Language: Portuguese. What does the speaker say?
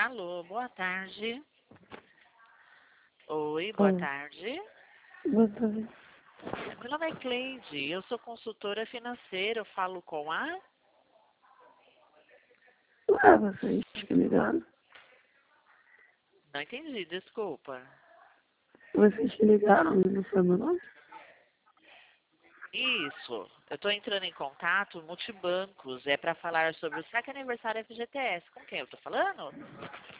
Alô, boa tarde. Oi, boa Oi, tarde. boa tarde. Meu nome é Cleide, eu sou consultora financeira, eu falo com a... Vocês que ligaram? Não entendi, desculpa. Vocês que ligaram, não foi meu nome? Isso, eu estou entrando em contato multibancos, é para falar sobre o saque aniversário FGTS. Com quem eu estou falando?